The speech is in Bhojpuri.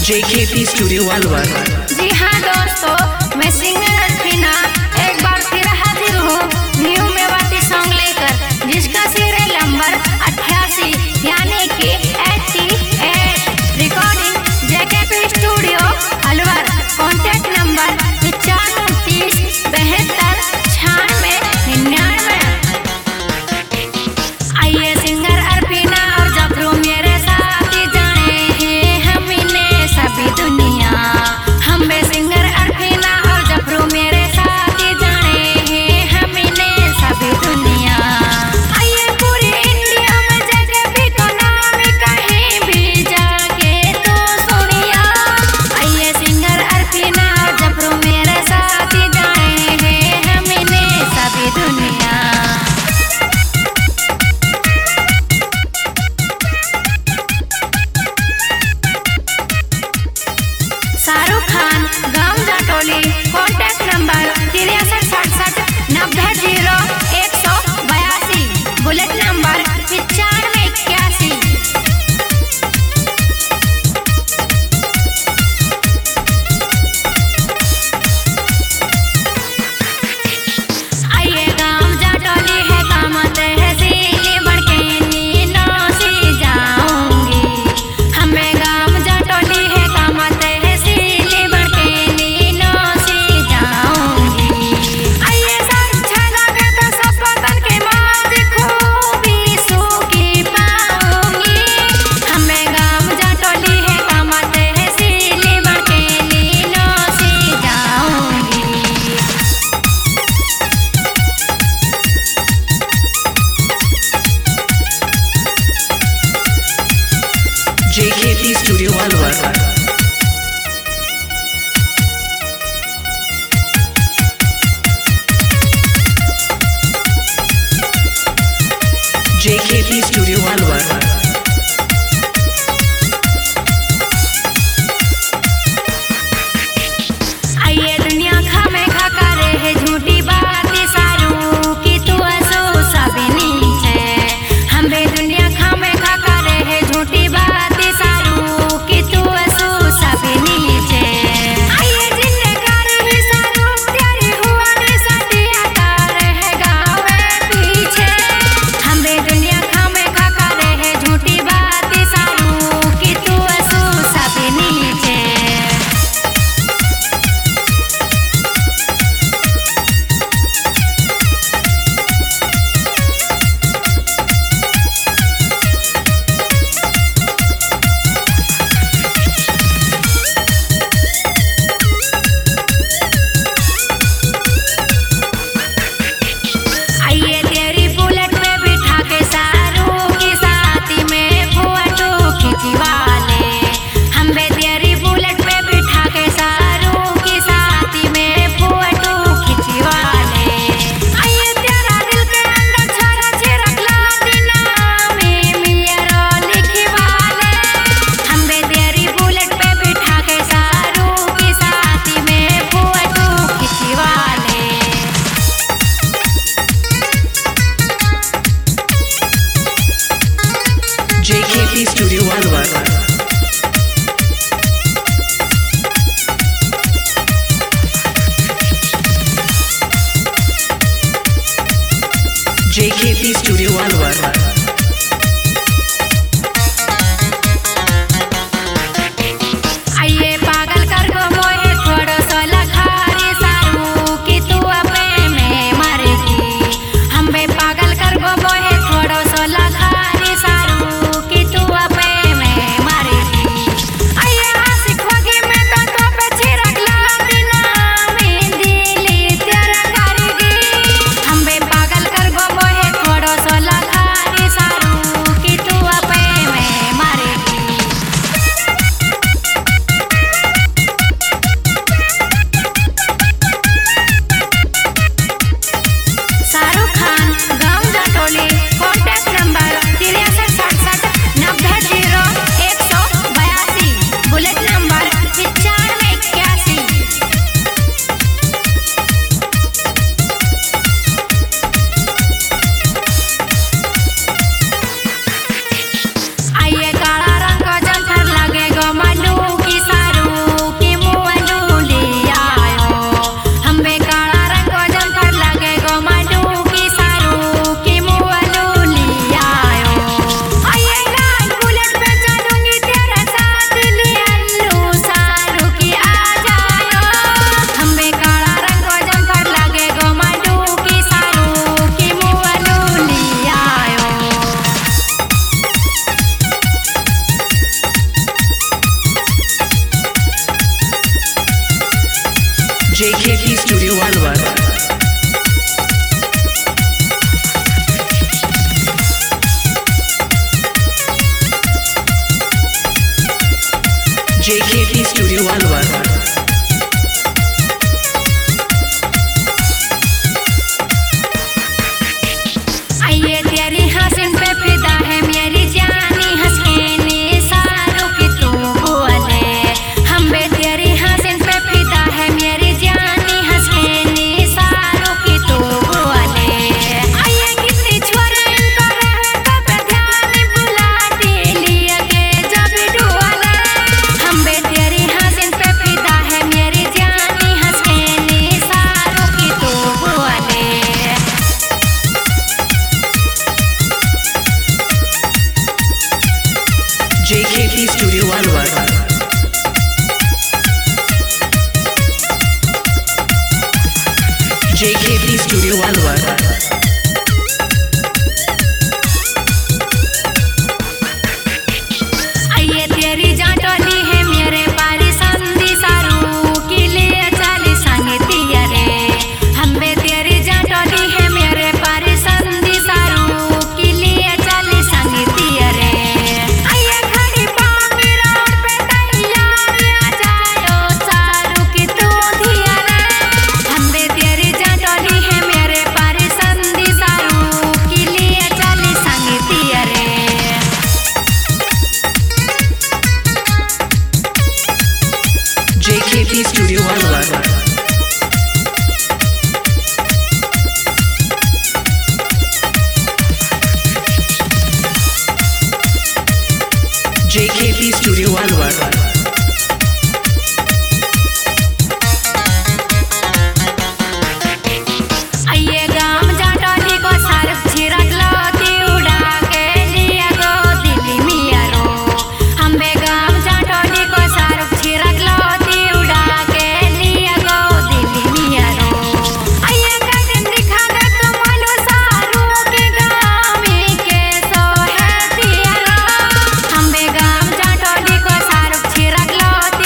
JKP studio Alwar. जी हाँ दोस्तों, मैं सिंगर अल्फीना एक बार फिर हाजिर हूँ न्यू मेवाती सॉन्ग लेकर, जिसका सीरियल नंबर 88 यानी कि 88। Recording JKP studio Alwar. Contact number 95 72 96 99। आइए सिंगर अल्फीना और जफरू मेरे साथ जाने हैं हम इन्हें सभी दुनिया। हम बे सिंगर अल्फीना और जफरू मेरे साथ जाने हैं हम इन्हें सभी दुनिया। आइए पूरी इंडिया में जेकेपी को नाम कहीं भी जाके तो सुनिया। आइए सिंगर अल्फीना और जफरू मेरे साथ जाने हैं हम इन्हें सभी दुनिया। शाहरुख खान, गांव Jatoli. Contact number 63 67 90 182। Bullet number 95 81। आइए गांव जाटोली है काम तहसील बढ़ के नीनों से जाऊंगी। हमें गांव जाटोली है काम तहसील बढ़ के नीनों से JKP Studio Alwar. JKP Studio Alwar. आइए तेरी हंसन पे फिदा है मेरी जानी हंस के निसारों की तू बोले हम बे तेरी हंसन पे फिदा है मेरी जानी हंस के निसारों की तू बोले आइए कितनी छोरा इनको रहे कब ध्यान बुलाती लिए के जब डुआले हम बे तेरी हंसन पे फिदा है मेरी जानी हंस के निसारों की तू बोले JKP Studio Alwar. JKP Studio Alwar. आइए तेरी जाटोली है मेरे पारी संधि सारू के लिए चाली संगीती रे हम बे तेरी जाटोली है मेरे पारी संधि सारू के लिए चाली संगीती रे आइए खड़ी पाँव मेरा और पे तैयार आ जाओ सारू की तू धिया रे हम बे तेरी जाटोली है मेरे पारी संधि सारू के लिए चाली संगीती रे JKP Studio